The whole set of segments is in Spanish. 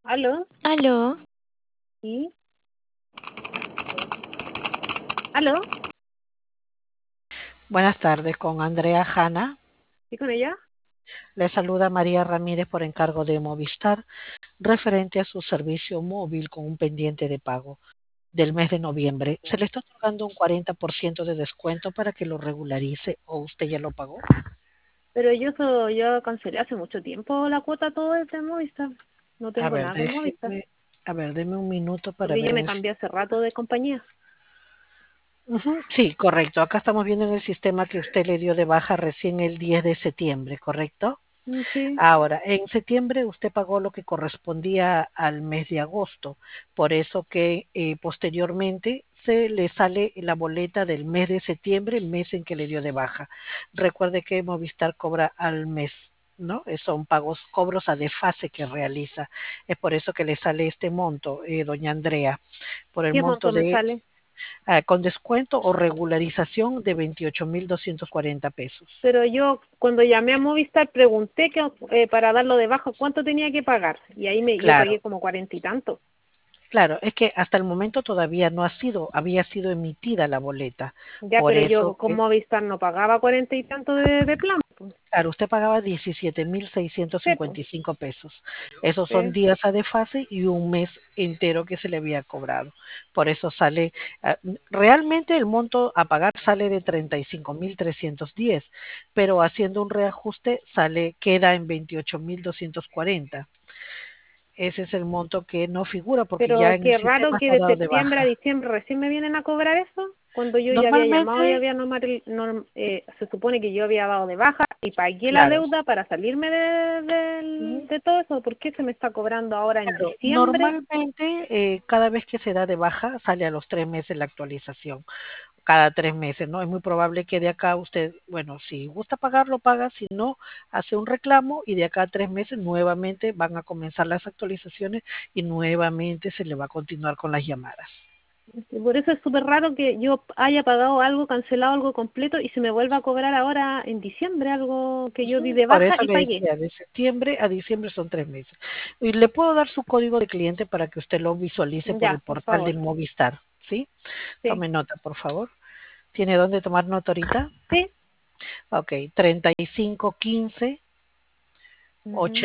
¿Aló? Aló, ¿Sí? ¿Aló? Buenas tardes, con Andrea Hanna. ¿Sí con ella? Le saluda María Ramírez por encargo de Movistar, referente a su servicio móvil con un pendiente de pago del mes de noviembre. Se le está otorgando un 40% de descuento para que lo regularice o usted ya lo pagó. Pero yo cancelé hace mucho tiempo la cuota todo desde Movistar. No A tengo ver, nada con Movistar. deme un minuto para Porque ver yo me en el... cambié hace rato de compañía. Ujú, sí, correcto. Acá estamos viendo en el sistema que usted le dio de baja recién el 10 de septiembre, ¿correcto? Sí. Ahora, en septiembre usted pagó lo que correspondía al mes de agosto, por eso que posteriormente se le sale la boleta del mes de septiembre, el mes en que le dio de baja. Recuerde que Movistar cobra al mes, ¿no? Son pagos, cobros a desfase que realiza. Es por eso que le sale este monto, doña Andrea, por el ¿Qué monto monto me de sale? con descuento o regularización de 28.240 pesos. Pero yo cuando llamé a Movistar pregunté que para darlo de baja cuánto tenía que pagar. Y ahí yo Claro, pagué como 40 y tanto. claro, es que hasta el momento todavía no ha sido, había sido emitida la boleta. Ya, Por pero eso yo con que, Movistar no pagaba 40 y tanto de plan, pues. claro, usted pagaba 17.655 Sí, pues. pesos. Esos son Sí. días a desfase y un mes entero que se le había cobrado. Por eso sale, realmente el monto a pagar sale de 35.310, pero haciendo un reajuste queda en 28.240. Ese es el monto que no figura porque ya Pero en el qué raro sistema que está de dado de septiembre a baja. diciembre recién me vienen a cobrar eso, cuando yo ya había llamado y Normalmente, había se supone que yo había dado de baja y pagué la claro, deuda para salirme ujú, de todo eso. ¿Por qué se me está cobrando ahora en claro, diciembre? normalmente cada vez que se da de baja sale a los 3 meses la actualización, cada 3 meses, ¿no? Es muy probable que de acá usted, bueno, si gusta pagarlo, paga, si no, hace un reclamo y de acá a 3 meses nuevamente van a comenzar las actualizaciones y nuevamente se le va a continuar con las llamadas. Y por eso es súper raro que yo haya pagado algo, cancelado algo completo y se me vuelva a cobrar ahora en diciembre algo que yo di Ujú, de por baja eso y le pagué. decía, de septiembre a diciembre son 3 meses. Y le puedo dar su código de cliente para que usted lo visualice por el Ya, por portal de favor. Movistar, ¿sí? Sí. Tome nota, por favor. ¿Tiene dónde tomar nota ahorita? Sí. Ok, 3515 Ujú.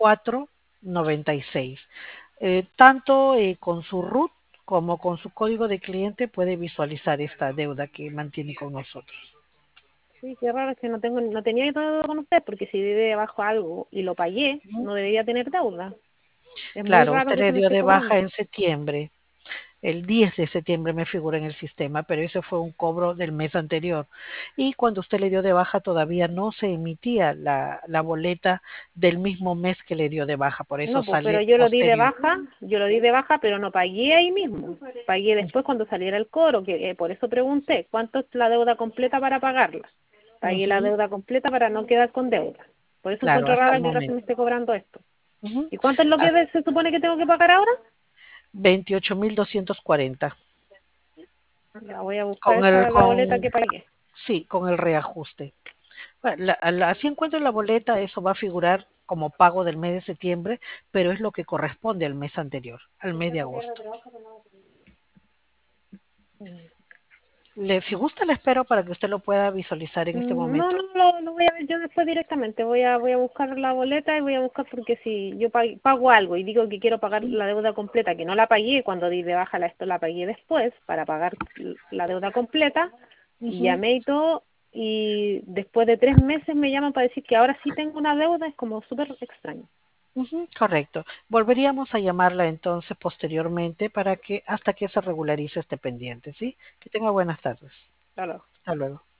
8496. Tanto con su RUT como con su código de cliente puede visualizar esta deuda que mantiene con nosotros. Sí, qué raro, es que no tenía deuda con usted, porque si di debajo algo y lo pagué, Ujú. no debería tener deuda. Es muy Claro, raro usted que le se me dio esté de baja cobrando. en septiembre. El 10 de septiembre me figura en el sistema, pero ese fue un cobro del mes anterior. Y cuando usted le dio de baja todavía no se emitía la boleta del mismo mes que le dio de baja, por eso No, pues, pero sale posterior. yo lo di de baja, pero no pagué ahí mismo. Pagué después cuando saliera el cobro, que por eso pregunté, ¿cuánto es la deuda completa para pagarla? Pagué la Ujú, deuda completa para no quedar con deuda. Por eso claro, encuentro hasta el raro que ahora se me momento. esté cobrando esto. Ujú, ¿Y cuánto es lo que hasta se supone que tengo que pagar ahora? 28.240. Ya voy a buscar Con el, la boleta con, que pagué. sí, con el reajuste. Bueno, así encuentro la boleta, eso va a figurar como pago del mes de septiembre, pero es lo que corresponde al mes anterior, al mes de agosto. Si gusta, le espero para que usted lo pueda visualizar en este No, momento. no, lo voy a ver yo después directamente. Voy a buscar la boleta y voy a buscar porque si yo pago algo y digo que quiero pagar la deuda completa, que no la pagué cuando di de baja esto la pagué después para pagar la deuda completa y Ujú, llamé y todo y después de 3 meses me llaman para decir que ahora sí tengo una deuda, es como súper extraño. ujú, correcto. Volveríamos a llamarla entonces posteriormente para que hasta que se regularice este pendiente, ¿sí? Que tenga buenas tardes. Claro. Hasta luego.